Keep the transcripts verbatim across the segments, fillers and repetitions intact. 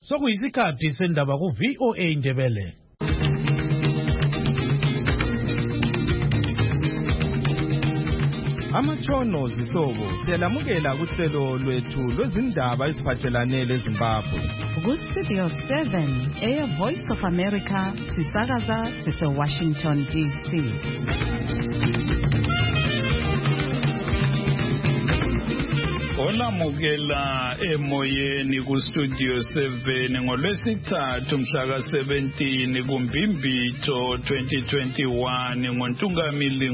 Sokuyisikhathi sendaba ku V O A Ndebele. Amatshono zihlobo siyalamukela kuhlelo lwethu lwezindaba eziphathelane leZimbabwe. Ku Studio seven, Air Voice of America, sisakaza sise Washington D C. Olamukela emoyeni ku Studio seven ngolwesithathu mhla ka seventeen kuMbimbithi twenty twenty-one ngoNtungamili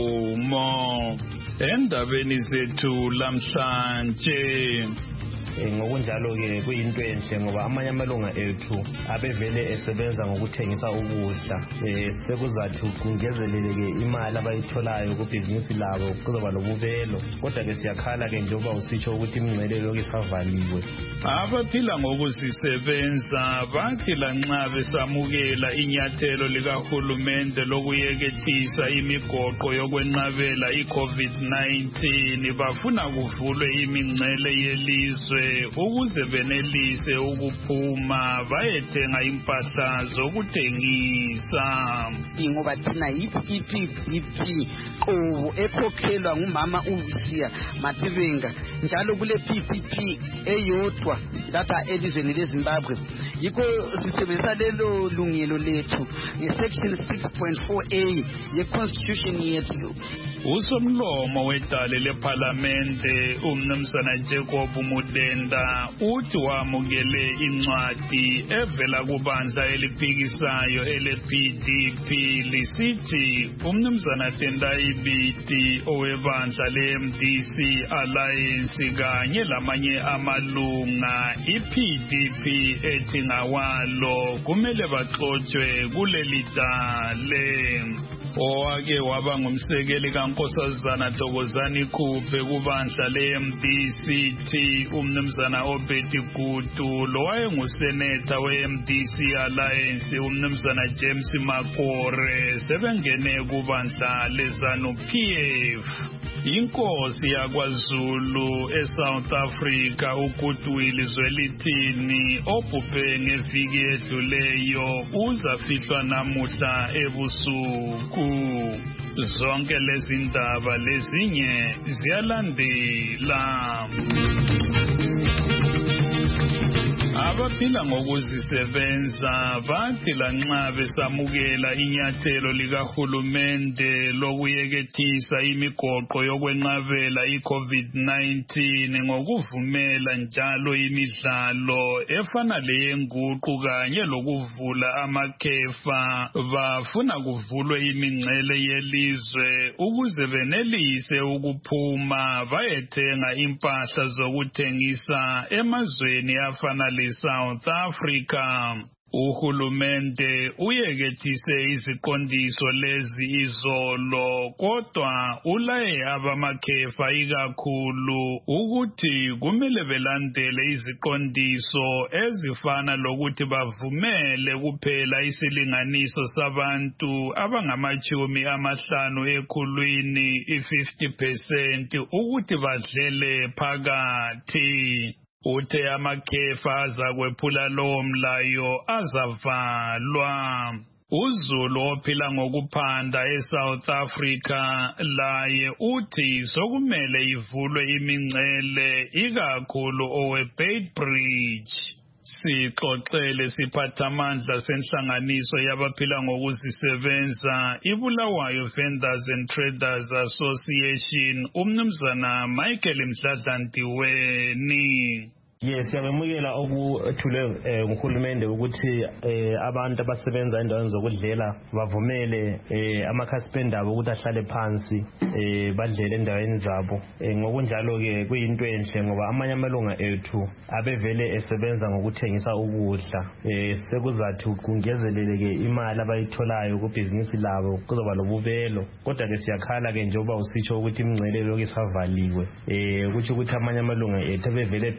Nkumo. Endabeni zethu lamhlanje ngokunjalo ke kuyinto enhle ngoba amanye amalunga ethu abevele esebenza ngokuthengisa ukudla sekuzathi kungezeleleke imali abayitholayo kubhizinisi labo kuzoba lobubelo kodwa ke siyakhala ke njengoba usitsho ukuthi imingcele lokhu isavaliwe. Abaphila ngokuzisebenza bathi lanxa besamukela inyathelo likahulumende lokuyekethisa imigoqo yokwenqabela i-COVID nineteen bafuna kuvulwe imingcele yelizwe ukuze benelise ukuphuma bayethenga impahla zokuthengisa. Ngoba thina yithi I P D P qobo ekhokhelwa ngumama uVisiya Matibenga njalo kule P P P eyodwa lapha elizweni leZimbabwe yikho sisebenzisa lelo lungelo lethu ngesection six point four A yeconstitution yethu. Usomlomo wedale leParlamente umnumzana Jacob Mudenda uthi wamukele incwadi evela kubandla eliphikisayo ele P D P lisithi umnumzana Tendai Biti owebandla le M D C Alliance kanye lamanye amalunga I P D P ethi ngawalo kumele baxotshe kuleli dale. Owake waba ngumsekeli kaNkosazana Thokozani Khuphe kubandla le-M D C T umnumzana Obedi Gutu lo wayenguseneta we-M D C Alliance umnumzana James Makore sebengene kubandla leZANU P F. Inkosi yakwaZulu eSouth Africa uGoodwill Zwelithini obhubhe ngeviki edluleyo uzafihlwa namuhla ebusuku. Zonke lezi ndaba lezinye ziyalandela. Abaphila ngokuzisebenza bathi lanxa besamukela inyathelo likahulumende lokuyekethisa imigoqo yokwenqabela i-COVID nineteen ngokuvumela njalo imidlalo efana leyenguqu kanye lokuvula amakhefa bafuna kuvulwe imingcele yelizwe ukuze benelise ukuphuma bayethenga impahla zokuthengisa emazweni afana le South Africa. Uhulumende uyekethise iziqondiso lezi izolo kodwa ulaye abamakhefa ikakhulu ukuthi kumele belandele iziqondiso ezifana lokuthi bavumele kuphela isilinganiso sabantu abangamachumi amahlanu ekhulwini i-fifty percent ukuthi badlele phakathi. Uthe amakhefa azakwephula lowo mlayo azavalwa. uZulu ophila ngokuphanda eSouth Africa laye uthi sokumele ivulwe imingcele ikakhulu owe Beitbridge. Sixoxele siphathamandla senhlanganiso yabaphila ngokuzisebenza iBulawayo Vendors and Traders Association umnumzana Michael Mdladlandiweni. Yes, siyamemukela okuthule nguhulumende ukuthi abantu abasebenza endaweni zokudlela bavumele amakhasipenda abo ukuthi ahlale phansi badlele endaweni zabo. Ngokunjalo ke kuyinto enhle ngoba amanye amalunga ethu abevele esebenza ngokuthengisa ukudla sekuzathi kungezeleleke imali abayitholayo kubhizinisi labo kuzoba lobubelo kodwa ke siyakhala ke njengoba usitsho ukuthi imingcele lokhu isavaliwe ukuthi ukuthi amanye amalunga ethu abevele phila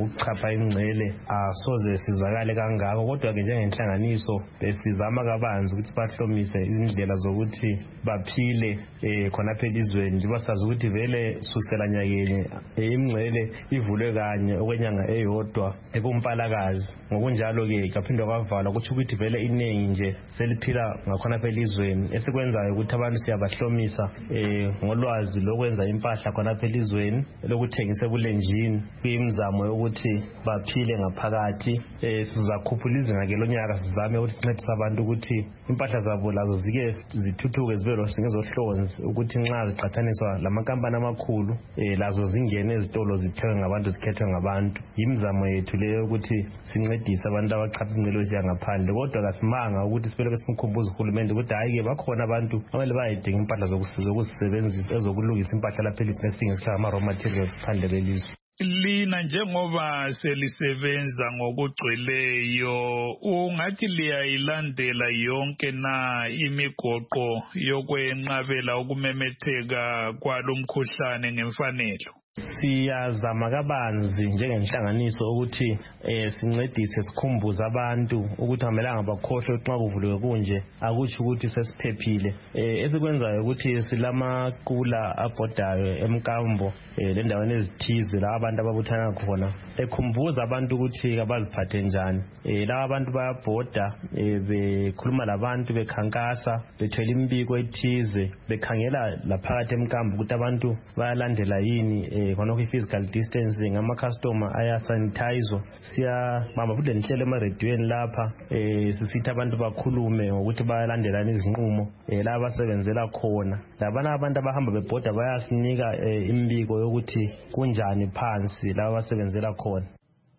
ukuchapha ingcele asoze sizakale kangako, kodwa ke njengenhlanganiso besizama kabanzi ukuthi bahlomise izindlela zokuthi baphile eh khonapha elizweni njengoba sazi ukuthi vele susela nyakenye ingcele ivulwe kanye okwenyanga eyodwa ekumpalakazi. Ngokunjalo ke kaphindwa kwavalwa ukuthi ukuthi vele iningi nje seliphila ngakhonapha elizweni. Esikwenzayo ukuthi abantu siyabahlomisa eh ngolwazi lokwenza impahla khonapha elizweni lokuthengisa kulenjini kuyimizamo yokuthi baphile ngaphakathi. Eh sizakhuphula izinga ke lonyaka sizame ukuthi sincedise abantu ukuthi impahla zabo lazo zike zithuthuke zibe losingezohlonzi ukuthi nxa ziqhathaniswa lamakampani amakhulu eh lazo zingene ezitolo zithengwe ngabantu zikhethwe ngabantu. Yimizamo yethu leyo ukuthi sincedise abantu abachapha ingcele yangaphandle, kodwa kasimanga ukuthi sibeleke simkhumbuza uhulumende ukuthi hayi ke bakhona abantu abale bayidinga impahla zokuzisebenzisa ezokulungisa impahla lapha elizweni esingesikhala ama raw materials phandle belizwe. Lina njengoba selisebenza ngokugcweleyo ungathi liyayilandela yonke na imigoqo yokwenqabela ukumemetheka kwalomkhuhlane ngemfanelo? Siyazama kabanzi njengenhlanganiso ukuthi eh sincedise sikhumbuze abantu ukuthi amelanga bakhohlwe xa kuvuliwe kunje akuthi ukuthi sesiphephile. Eh esikwenzayo ukuthi silamaqula abhodayo emkambo eh lendaweni ezithize la abantu ababuthana khona ekhumbuza abantu ukuthi abaziphathe njani. Eh la abantu bayabhoda eh bekhuluma labantu bekhankasa bethwele imbiko ethize bekhangela laphakathi emkambo ukuthi abantu bayalandela yini eh khona physical distancing, ama customer aya sanitize. Siyabamba futhi lenhlelo emarediyweni lapha eh sisithi abantu bakhulume ukuthi bayalandelana izinqumo eh la abasebenzela khona. Labana abantu abahamba bebhoda bayasinika imbiko yokuthi kunjani phansi la abasebenzela khona.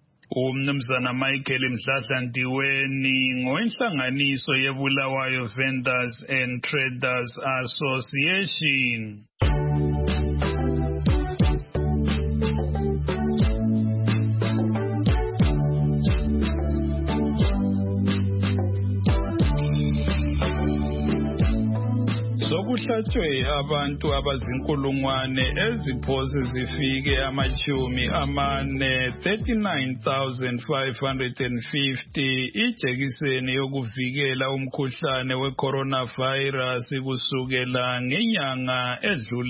Umnumzana Michael Mdladla-Ndiweni ngowenhlanganiso yeBulawayo Vendors and Traders Association. Sokuhlatshwe abantu abazinkulungwane eziphose zifike amachumi amane thirty-nine thousand five hundred fifty ijekiseni yokuvikela umkhuhlane we-coronavirus kusukela ngenyanga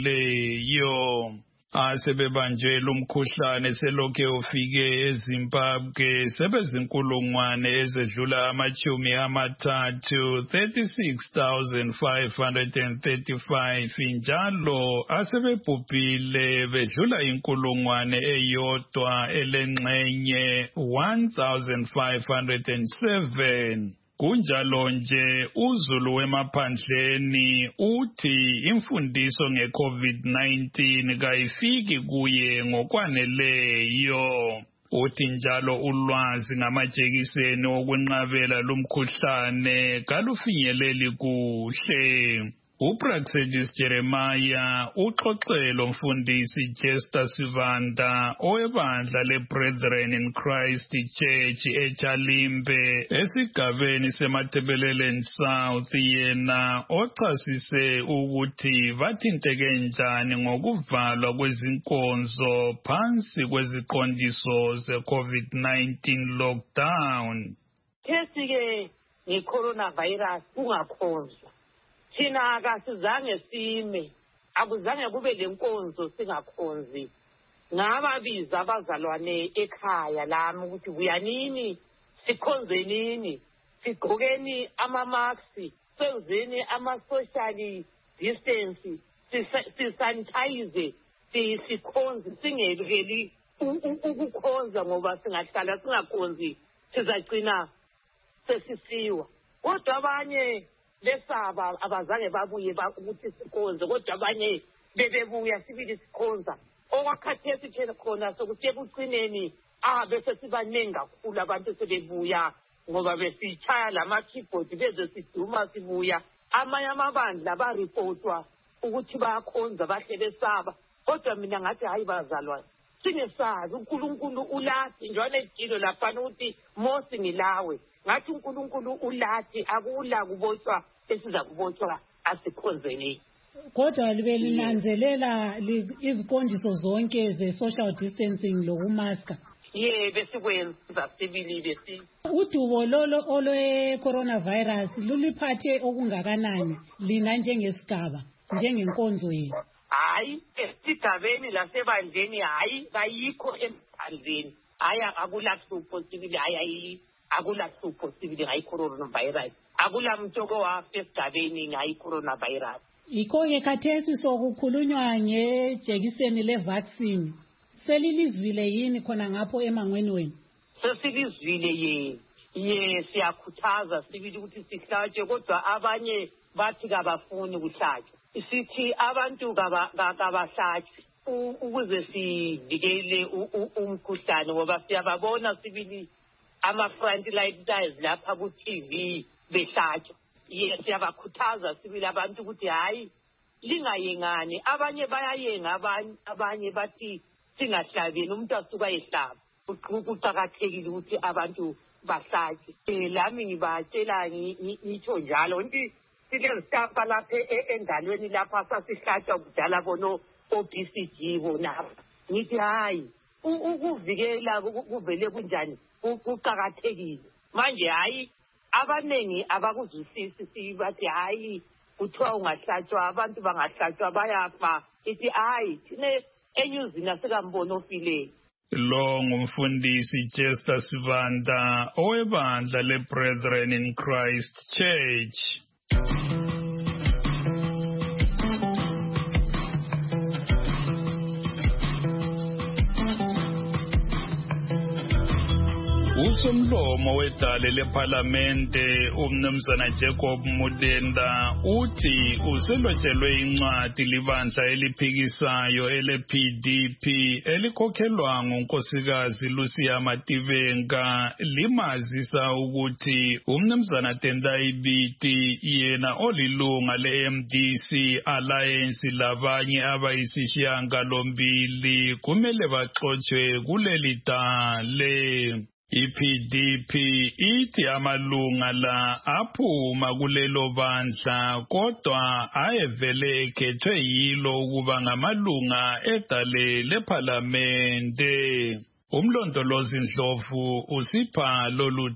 edluleyo. Asebebanjwe lumkhuhlane selokhe ufike eZimbabwe sebezinkulungwane ezedlula amachumi amathathu thirty-six thousand five hundred thirty-five njalo asebebhubhile bedlula inkulungwane eyodwa elengxenye one thousand five hundred seven. Kunjalo nje uZulu wemaphandleni uthi imfundiso nge-COVID nineteen kayifiki kuye ngokwaneleyo. Uthi njalo ulwazi ngamajekiseni okwenqabela lumkhuhlane kalufinyeleli kuhle. uPraxedis Jeremiah uxoxelo umfundisi Jester Sivanda owebandla leBrethren in Christ Church eChalimbe esigabeni seMathebeleleni South yena ochasise ukuthi bathinteke njani ngokuvalwa kwezinkonzo phansi kweziqondiso ze-COVID nineteen lockdown. Kesike nge-coronavirus kungakhonzwa. Thina akasizange sime, akuzange kube lenkonzo singakhonzi. Ngababiza abazalwane ekhaya lami ukuthi buyanini, sikhonze nini, sigqokeni ama-masks, senzeni ama-social distance, sisanitize, sikhonze, singekeli ukukhonza ngoba singahlala singakhonzi, sizagcina sesisiwa. Kodwa abanye lesaba abazange babuye ukuthi sikhonze, kodwa abanye bebebuya sibili sikhonza. Okwakhathesi thina khona sokuthi ekucineni ah bese sibaningi kakhulu abantu sebebuya ngoba besitshaya lama-keyboard beze siduma sibuya. Amanye amabandla baripotwa ukuthi bayakhonza bahle besaba. Kodwa mina ngathi hayi bazalwane, singesazi uNkulunkulu ulathi njalo edilo laphana ukuthi Mose ngilawe. Ngathi uNkulunkulu ulathi akula kubotshwa esiza kubotshwa asikhonzeni. Kodwa libe linanzelela iziqondiso zonke ze social distancing lokumaska. ye besikwenza sibili besi udubo lolo olwe coronavirus luliphathe okungakanani lina njengesigaba njengenkonzo yenu? hayi esigabeni lasebandleni hayi kayikho emphandleni hayi akulahlupho sibili hayi akulahlupho sibili ngayi coronavirus akula muntu owafa esigabeni ngayi coronavirus. Yikho-ke khathesi sokukhulunywa ngejekiseni le-vaccine selilizwile yini khona ngapho emangweni wenu? Sesilizwile ye ye siyakhuthaza sibili ukuthi sihlatshwe kodwa abanye bathi kabafuni kuhlatshwa. Sithi abantu kabahlatshwe ukuze sivikele umkhuhlane ngoba siyababona sibili ama-frontliners lapha ku-T V behlatshwa. Ye siyabakhuthaza sibili abantu ukuthi hayi lingayengani, abanye bayayenga abanye abanye bathi singahlabeni umuntu asuka ehlaba. Kuqakathekile ukuthi abantu bahlatshwe. Eh lami ngibatshela ngitsho njalo nti silezitapa lapha engalweni lapha sasihlatshwa kudala bono O B C G bona. Ngithi hayi ukuvikela kuvele kunjani kuqakathekile. Manje hayi abanengi abakuzwisisi sibathi hayi kuthiwa ungahlatshwa abantu bangahlatshwa bayafa. Ithi hayi thine enyuzini asikambona ofile. Lo ngumfundisi Chester Sivanda owebandla leBrethren in Christ Church. Usomlomo wedale leParlamente umnumzana Jacob Mudenda uthi uselotshelwe incwadi libandla eliphikisayo ele-P D P elikhokhelwa ngunkosikazi Lucia Mativenga limazisa ukuthi umnumzana Tendai Biti yena olilunga le-M D C Alliance labanye abayisishiyagalombili kumele baxotshwe kuleli dale. I-P D P ithi amalunga la aphuma kulelo bandla kodwa ayevele ekhethwe yilo ukuba ngamalunga edale leParlamente. Umlondolozi Ndlovu usipha lolu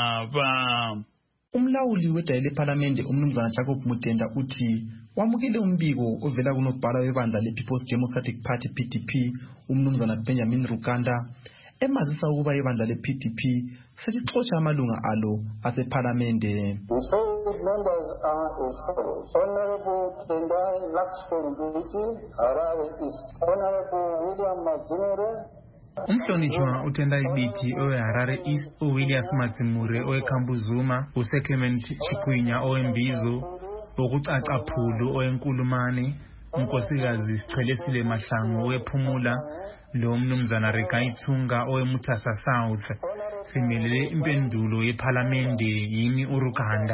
daba. Umlawuli wedale leParlamente umnumzana Jacob Mudenda uthi wamukele umbiko ovela kunobhala webandla le-People's Democratic Party P D P umnumzana Benjamin Rukanda emazisa ukuba ibandla le-P D P selixotsha amalunga alo aseParlamente. The solid members are as follows: Honorable Tendai Lakshman Biti, Harare East. Honorable William Mazimure. Umhlonishwa uTendai Biti owe-Harare East, uWilliams Mazimure owe-Kambuzuma, uSeclement Chikwinya owe-Mbizo, ukucaca phulu owe-Nkulumane, unkosikazi Sichelesile Mahlangu owe-Phumula, lo mnumzana Rekaithunga owe-Mutasa South. Simelele impendulo yeParlamente yimi uRukanda.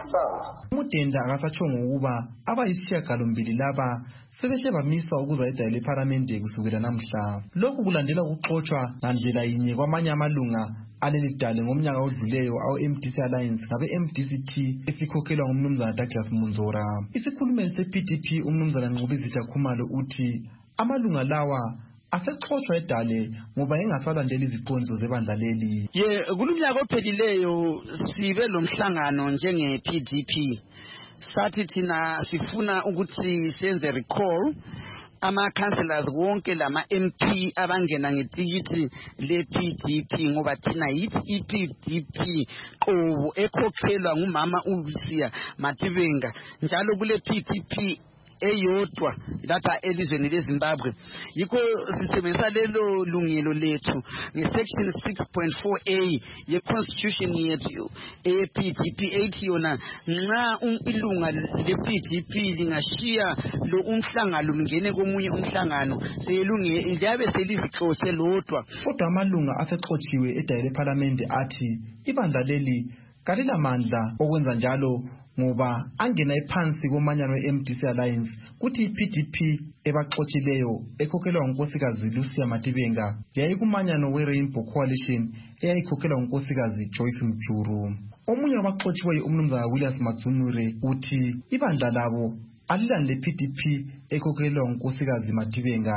Mudenda akasatsho ngokuba abayisishiyagalombili laba sebeshe bamiswa ukuza edale leParlamente kusukela namhla. Lokhu kulandela ukuxotshwa ngandlela yinye kwamanye amalunga aleli dale ngomnyaka odluleyo awe-M D C Alliance ngabe-M D C T esikhokhelwa ngumnumzana Douglas Munzora. Isikhulumeli se-P D P umnumzana Nqubizitha Khumalo uthi amalunga lawa asexotsha edale ngoba engasalandeli iziqondiso zebandla leli. Ye kulumnyaka ophelileyo sibe lomhlangano njenge-P D P. Sathi thina sifuna ukuthi senze recall ama-councillors wonke lama M P abangena ngetikiti le-P D P ngoba thina yithi i-P D P qobo ekhokhelwa ngumama uLucia Mativenga njalo kule-P D P eyodwa lapha elizweni leZimbabwe. Yikho sisebenzisa lelo lungelo lethu ngesection six point four A ye-constitution yethu e-P D P ethi yona nxa ilunga le-P D P lingashiya lo umhlangano lingene komunye umhlangano selunge liyabe selizixotshe lodwa. Kodwa amalunga asexotshiwe edale leParlamente athi ibandla leli kalilamandla okwenza njalo ngoba angena ephansi komanyano we-M D C Alliance kuthi i-P D P ebaxotshileyo ekhokhelwa ngunkosikazi Lucia Mativenga yayikumanyano we-Rainbow Coalition eyayikhokhelwa ngunkosikazi Joyce Mjuru. Omunye wabaxotshiweyo umnumzana Williams Mazimure uthi ibandla labo alilande le P D P ekhokhelwa ngunkosikazi Matibenga.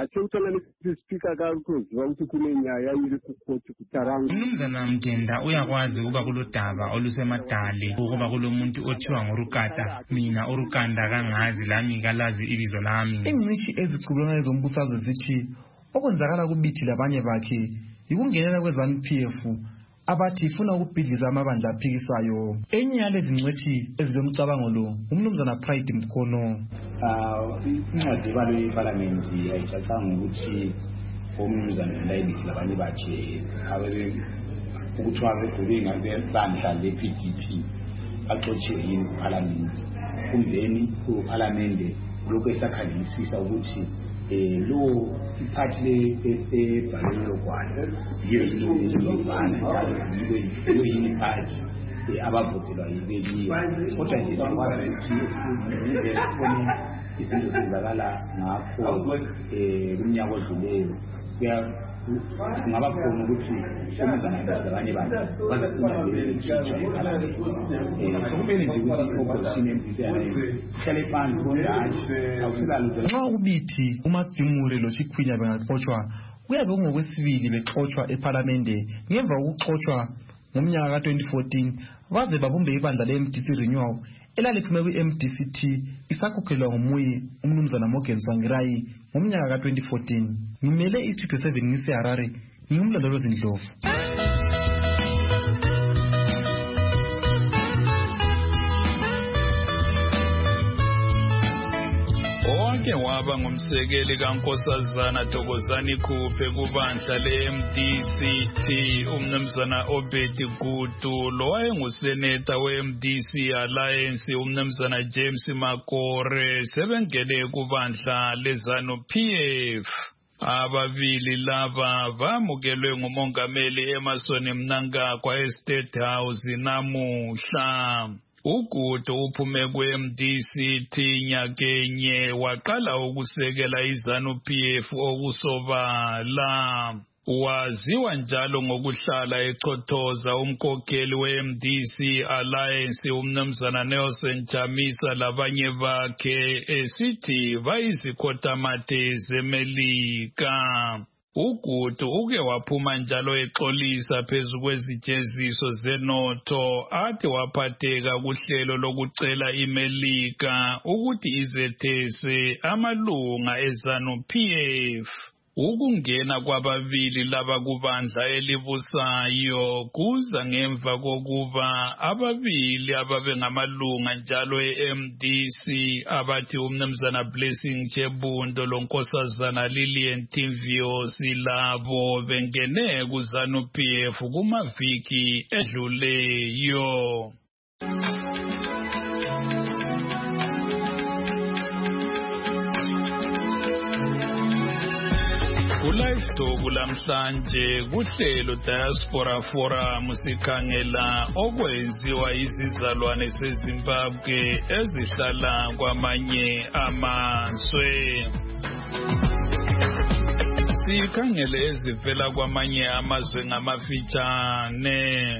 Umnumzana Mgenda uyakwazi ukuba kulodaba olusemadale ukuba kulomuntu othiwa ngurukata, mina urukanda kangazi lami kalazi ibizo lami. Ingcishi ezicubulana ezombusazwe zithi okwenzakala kubithi labanye bakhe yikungenela kwe-ZANU P F abathi ifuna ukubhidliza amabandla aphikisayo. Enye yalezi ngcwethi ezilomcabango lo umnumzana Pride Mkhono. Incwadi ebhalwe ePhalamenti ayicacanga ukuthi umnumzana Ndayibisi labanye bakhe abebe ukuthi wabegqoke ngabandla le-P D P baxotshiwe yini kuPhalamenti. Kumveni kuPhalamende lokhu esakhangelisisa ukuthi lo iphathi lebhalwe lokwana yiyo izobana njalo yiyo yini iphathi abavotelwa yibekiwe. Kodwa nje bakwazi ukuthi esibone izinto zenzakala ngakho kumnyaka odluleyo kungaba khona ukuthi umnumzana labanye bantu bazafuna ukutshitsha ePhalamenti. Sokumele nje ukuthi opposition M P ihlale phansi bondathi awusilalo. Nxa kubithi uMadzimure loChikhwinya bengaxotshwa kuyabe kungokwesibili bexotshwa ePhalamende ngemva kokuxotshwa ngomnyaka ka twenty fourteen baze babumbe ibandla le-M D C Renewal elaliphume kwi-M D C T isakhokhelwa ngomuyi umnumzana Morgan Tsvangirai ngomnyaka ka twenty fourteen. Ngimele iStudio seven ngise-Harare, ngingumlondolozi Ndlovu. Onke waba ngumsekeli kaNkosazana Thokozani Khuphe kubandla le-M D C T umnumzana Obedi Gutu, lo wayenguseneta we-M D C Alliance umnumzana James Makore sebengene kubandla le-ZANU P F. Ababili laba bamukelwe ngumongameli Emmerson Mnangagwa eState House namuhla. Ugutu uphume kwe-M D C T nyakenye waqala ukusekela iZANU P F okusobala. Waziwa njalo ngokuhlala echothoza umkhokheli we-M D C Alliance umnumzana Nelson Chamisa labanye bakhe esithi bayizikhotamate zeMelika. Ugutu uke waphuma njalo exolisa phezu kwezijeziso zenotho athi waphatheka kuhlelo lokucela iMelika ukuthi izethese amalunga eZANU P F. Ukungena kwababili laba kubandla elibusayo kuza ngemva kokuba ababili ababengamalunga njalo e-M D C abathi umnumzana Blessing Chebundo lonkosazana Lillian Timvio silabo bengene kuZANU P F kumaviki edluleyo. Livestock lamhlanje kuhlelo Diaspora Forum sikhangela okwenziwa izizalwane seZimbabwe ezihlala kwamanye amazwe. Sikhangele ezivela kwamanye amazwe ngamafitshane.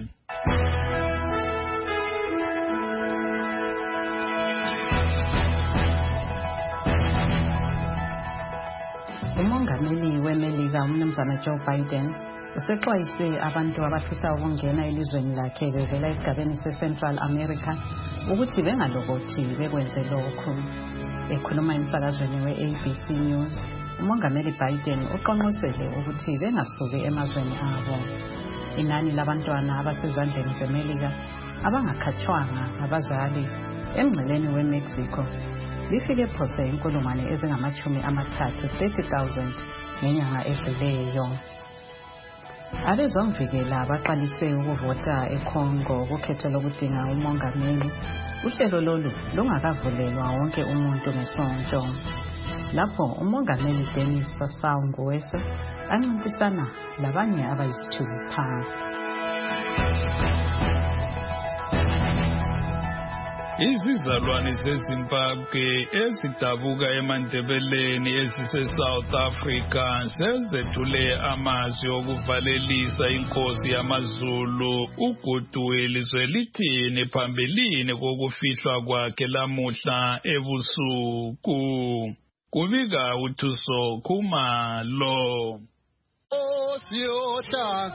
Umongameli weMelika umnumzana Joe Biden usexwayise abantu abafisa ukungena elizweni lakhe bevela esigabeni seCentral America ukuthi bengalokothi bekwenze lokhu. Ekhuluma emsakazweni we-A B C News, umongameli Biden uqonqosele ukuthi bengasuki emazweni abo. Inani labantwana abasezandleni zeMelika abangakhatshwanga abazali emngceleni weMexico lifike phose inkulungwane ezingamachumi amathathu thirty thousand ngenyanga edluleyo. Abezomvikela baqalise ukuvota eCongo kukhetho lokudinga umongameli. Uhlelo lolu lungakavulelwa wonke umuntu ngesonto. Lapho umongameli Denis Sassou Nguesso ancintisana labanye abayisithupha. Izizalwane zeZimbabwe ezidabuka eMandebeleni ezise-South Africa sezethule amazwi okuvalelisa inkosi yamaZulu uGoodwill Zwelithini phambilini kokufihlwa kwakhe lamuhla ebusuku. Kubika uThuso Khumalo. Osiyotha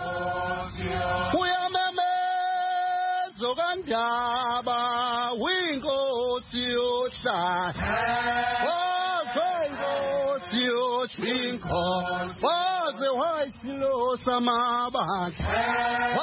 uyamemeza kandaba winkosi yotha wazenkosi yothinko waze wayisilo samabandla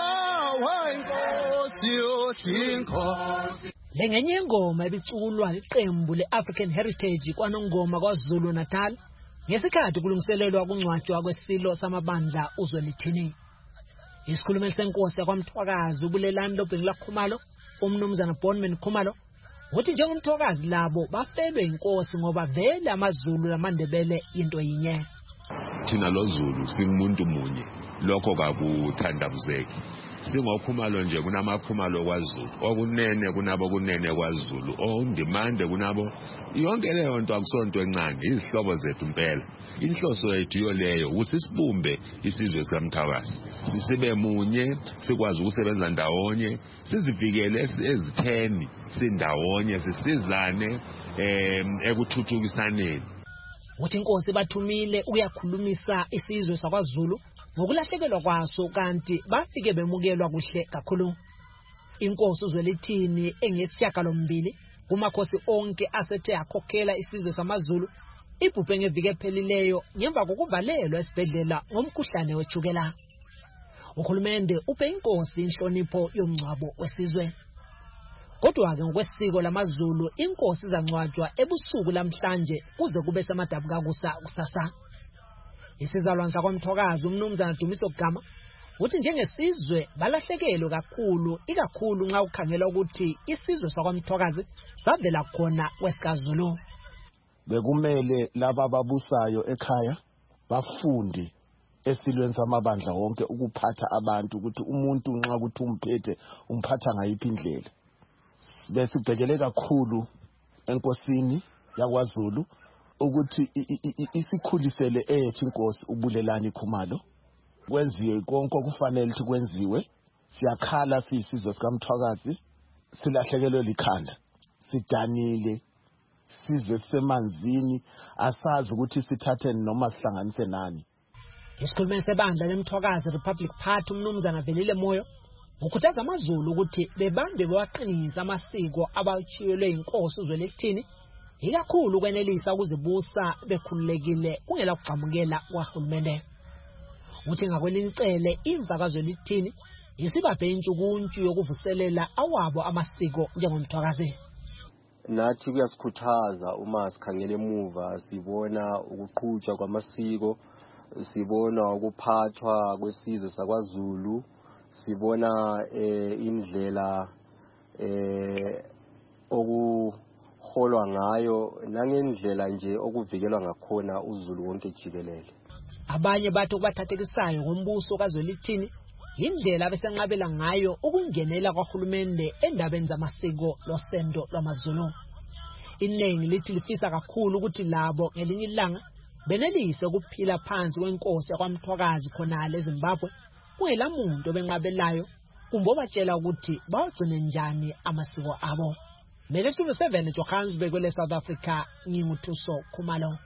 wawayinkosi yothinko. Lengenye ingoma ebiculwa liqembu le-African Heritage kwaNongoma kwaZulu Natal ngesikhathi kulungiselelwa kungcwatshwa kwesilo samabandla uZwelithini. Isikhulumeli senkosi yakwaMthwakazi uBulelani Lobhengula Khumalo, umnumzana Bonman Khumalo, uthi njengomthwakazi labo bafelwe inkosi ngoba vele amaZulu laMandebele into yinye. Thina loZulu singumuntu munye, lokho kakuthandabuzeki. Singokhumalo nje kunamakhumalo kwaZulu, okunene kunabo kunene kwaZulu, ondimande kunabo. Yonke leyo nto akusonto encane, izihlobo zethu impela. Inhloso yethu yoleyo ukuthi sibumbe isizwe sikaMthwakazi. Sibe munye, sikwazi ukusebenza ndawonye, sizivikele ezitheni sindawonye, sisizane eh ekuthuthukisaneni. Uthi inkosi bathumile ukuyakhulumisa isizwe sakwaZulu ngokulahlekelwa kwaso kanti bafike bemukelwa kuhle kakhulu. Inkosi uZwelithini engesishiyagalombili kumakhosi onke asethe akhokhela isizwe samaZulu ibhubhe ngeviki ephelileyo ngemva kokuvalelwa esibhedlela ngomkhuhlane wejukela. Uhulumende uphe inkosi inhlonipho yomngcwabo wesizwe. Kodwa-ke ngokwesiko lamaZulu inkosi izangcwatshwa ebusuku lamhlanje kuze kube semadabuka kusa kusasa. Isizalwane sakwaMthwakazi umnumzana Dumiso Gama uthi njengesizwe balahlekelwe kakhulu ikakhulu nxa ukhangela ukuthi isizwe sakwaMthwakazi savela khona kwesikaZulu. Bekumele laba ababusayo ekhaya bafunde esilweni samabandla wonke ukuphatha abantu ukuthi umuntu nxa kuthi umphethe umphatha ngayiphi indlela. Bese ubhekele kakhulu enkosini yakwaZulu ukuthi isikhulisele ethu inkosi uBulelani Khumalo kwenziwe konke okufanele ukuthi kwenziwe. Siyakhala siyisizwe sikaMthwakazi, silahlekelwe likhanda, sidanile, sizwe semanzini, asazi ukuthi sithatheni noma sihlanganise nani. Isikhulumeli sebandla leMthwakazi Republic Party umnumzana Velile Moyo ukhuthaza amaZulu ukuthi bebambe bewaqinisa amasiko abachiyelwe inkosi uZwelithini ikakhulu kwenelisa ukuzibusa bekhululekile kungela kugcamukela kwahulumende. Uthi ngakwelinicele imva kaZwelithini isibaphe intshukuntshu yokuvuselela awabo amasiko njengomthwakazi. Nathi kuyasikhuthaza uma sikhangele emuva sibona ukuqhutshwa kwamasiko, sibona ukuphathwa kwesizwe sakwaZulu, sibona eh, indlela eh, okuholwa ngayo nangendlela nje okuvikelwa ngakhona uZulu wonke jikelele. Abanye bathi kubathathekisayo ngombuso kaZwelithini indlela abesenqabela ngayo ukungenela kwahulumende endabeni zamasiko losendo lwamaZulu. Iningi lithi lifisa kakhulu ukuthi labo ngelinye ilanga benelise ukuphila phansi kwenkosi yakwaMthwakazi khona leZimbabwe kuyela muntu benqabelayo kumbe batshela ukuthi bawugcine njani amasiko abo. Mele sibe seven Johannesburg kwele South Africa nginguthuso Khumalo.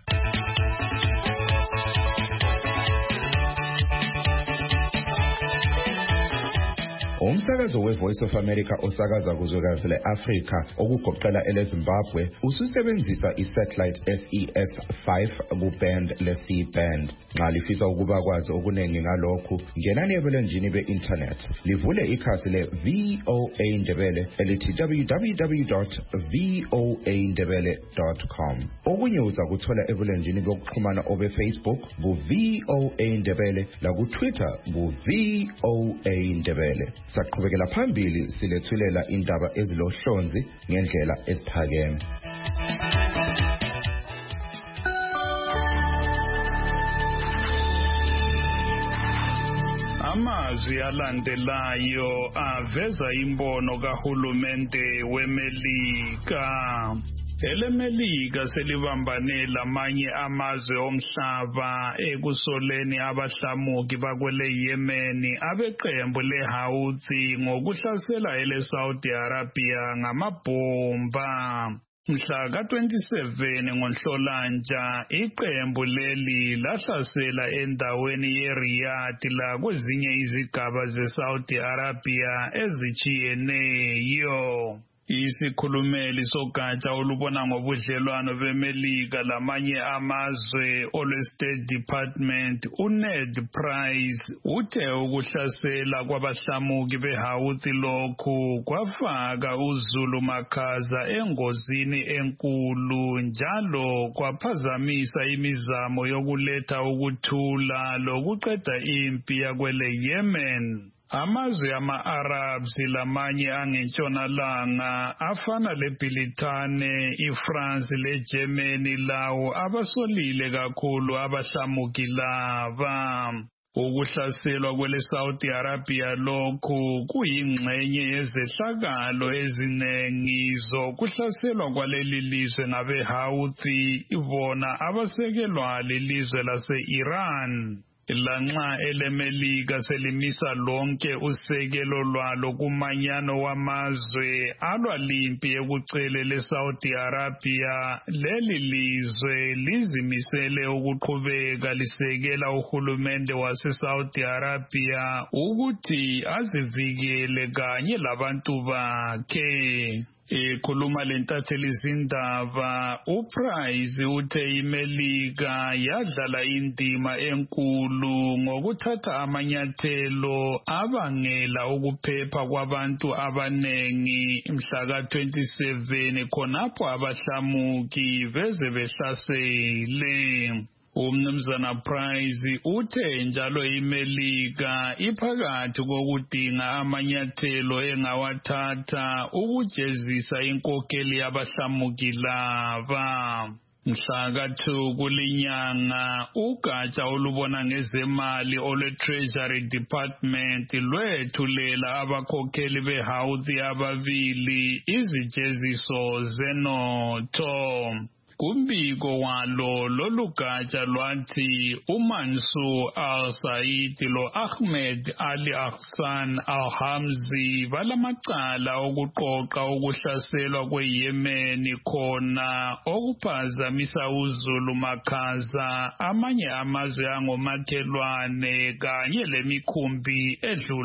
Umsakazo we-Voice of America osakaza kuzwekazi le-Afrika okugoqela ele-Zimbabwe ususebenzisa i-satellite S E S five ku-band le-C-band. Nxa lifisa ukuba kwazi okuningi ngalokhu, ngenani ebulenjini be-internet. Livule ikhasi le-V O A Ndebele elithi w w w dot v o a ndebele dot com. Okunye uza kuthola ebulenjini bokuxhumana obe-Facebook ku-V O A Ndebele laku-Twitter ku-V O A Ndebele. Saqhubekela phambili silethulela indaba ezilohlonzi ngendlela esiphakeme. Amazwi alandelayo aveza imbono kahulumende weMelika. EleMelika selibambane lamanye amazwe omhlaba ekusoleni abahlamuki bakwele Yemen abeqembu leHouthi ngokuhlasela ele Saudi Arabia ngamabomba. Mhla ka twenty-seven ngoNhlolanja iqembu leli lahlasela endaweni yeRiyadh la kwezinye izigaba zeSaudi Arabia ezichiyeneyo. Isikhulumeli sogatsha olubona ngobudlelwano beMelika lamanye amazwe olwe-State Department uNed Price uthe ukuhlasela kwabahlamuki beHouthi lokhu kwafaka uZulu makhaza engozini enkulu njalo kwaphazamisa imizamo yokuletha ukuthula lokuqeda impi yakwele Yemen. Amazwe ama-Arabs lamanye angentshonalanga afana leBrithani, iFrance leGermany lawo abasolile kakhulu abahlamuki laba. Ukuhlaselwa kwele Saudi Arabia lokhu kuyingxenye yezehlakalo ezinengi zokuhlaselwa kwaleli lizwe ngabeHouthi bona abasekelwa lilizwe lase-Iran. Lanxa eleMelika selimisa lonke usekelo lwalo kumanyano wamazwe alwa limpi ekucele leSaudi Arabia, leli lizwe lizimisele ukuqhubeka lisekela uhulumende waseSaudi Arabia ukuthi azivikele kanye labantu bakhe. Ekhuluma lentatheli izindaba, uPrice uthe iMelika yadlala indima enkulu ngokuthatha amanyathelo abangela ukuphepha kwabantu abanengi mhla ka twenty-seven khonapho abahlamuki beze behlasele. Umnumzana Price uthe njalo iMelika iphakathi kokudinga amanyathelo engawathatha ukujezisa inkokheli yabahlamuki laba. Mhla ka two kulinyanga ugatsha olubona ngezemali olwe-Treasury Department lwethulela abakhokheli beHouthi ababili izijeziso zenotho. Kumbiko walo lolu gatsha lwathi uMansur al-Said lo-Ahmed Ali Ahsan al-Hamzi balamacala okuqoqa ukuhlaselwa kweYemen khona okuphazamisa uZulu makhaza amanye amazwe angomakhelwane kanye lemikhumbi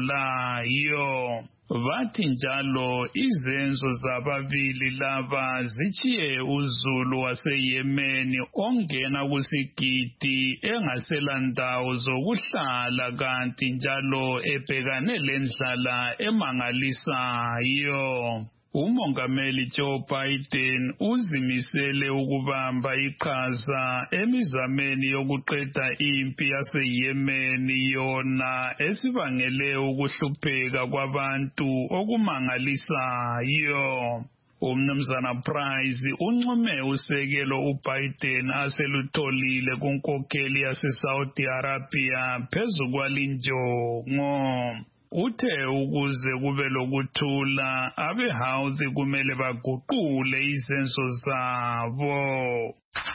edlulayo. Bathi njalo izenzo zababili laba zichiye uZulu waseYemen ongena kusigidi engaselandawo zokuhlala kanti njalo ebhekane lendlala emangalisayo. Umongameli Joe Biden uzimisele ukubamba iqhaza emizameni yokuqeda impi yaseYemen yona esibangele ukuhlupheka kwabantu okumangalisayo. Umnumzana Price unqume usekelo uBiden aselutholile kunkokheli yaseSaudi Arabia phezu kwalinjongo. Uthe ukuze kube lokuthula abeHouthi kumele baguqule izenzo zabo.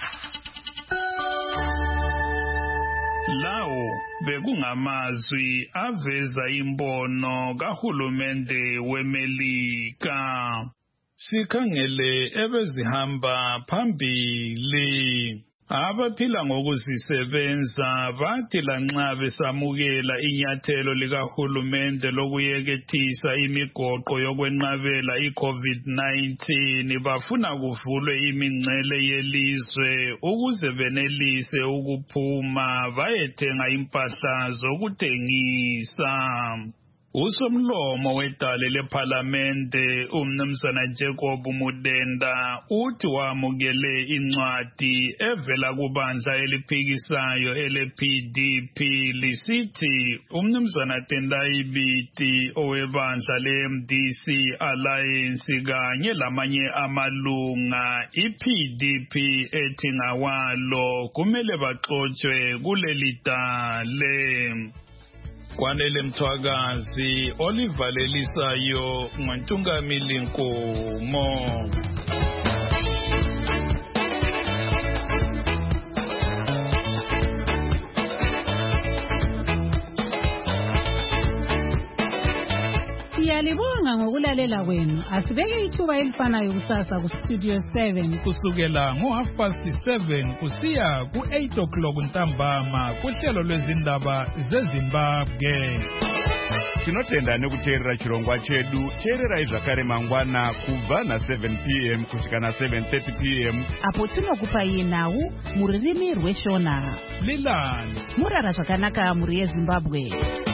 Lawo bekungamazwi aveza imbono kahulumende weMelika. Sikhangele ebezihamba phambili. Abaphila ngokuzisebenza bathi lanxa besamukela inyathelo likahulumende lokuyekethisa imigoqo yokwenqabela iCovid nineteen bafuna kuvulwe imingcele yelizwe ukuze benelise ukuphuma bayethenga impahla zokuthengisa. Usomlomo wedale lePhalamende umnumzana Jacob Mudenda uthi wamukele incwadi evela kubandla eliphikisayo ele-P D P lisithi umnumzana Tendai Biti owebandla le-M D C Alliance kanye lamanye amalunga i-P D P ethi ngawalo kumele baxotshwe kuleli dale. Kwanele Mthwakazi olivalelisayo nguNtungamili Nkomo. Siyalibonga ngokulalela kwenu. Asibeke ithuba elifanayo kusasa ku Studio seven kusukela ngo half past seven kusiya ku eight o'clock ntambama kuhlelo lwezindaba zeZimbabwe. Tinotenda nekuteerera chirongwa chedu. Teererai zvakare mangwana kubva na seven p m kusvika na seven thirty p m apo tinokupai nhau muririmi rweshona. Lilani murara zvakanaka muri yeZimbabwe.